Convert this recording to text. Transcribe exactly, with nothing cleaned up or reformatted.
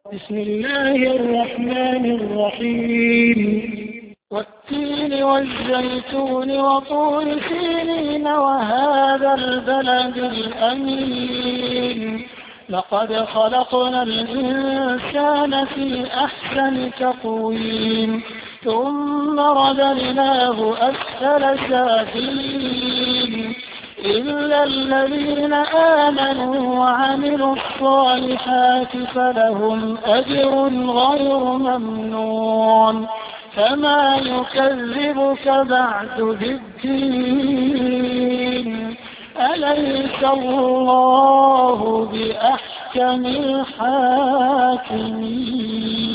بسم الله الرحمن الرحيم والتين والزيتون وطور سينين وهذا البلد الأمين لقد خلقنا الإنسان في أحسن تقويم ثم رددناه أسفل سافلين إلا الذين آمنوا وعملوا الصالحات فلهم أجر غير ممنون فما يكذبك بعد بالدين أليس الله بأحكم الحاكمين.